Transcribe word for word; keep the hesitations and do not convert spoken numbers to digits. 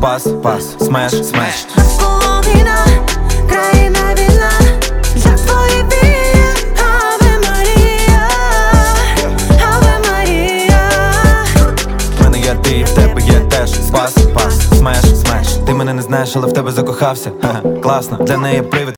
пас, пас, смеш, смеш. Навколо війна, країна вільна, як твої віє. Аве Марія, Аве Марія. В мене є ти, в тебе є теж. Пас, пас, смеш, смеш. Ти мене не знаєш, але в тебе закохався. Ха-ха, класно, для неї привід.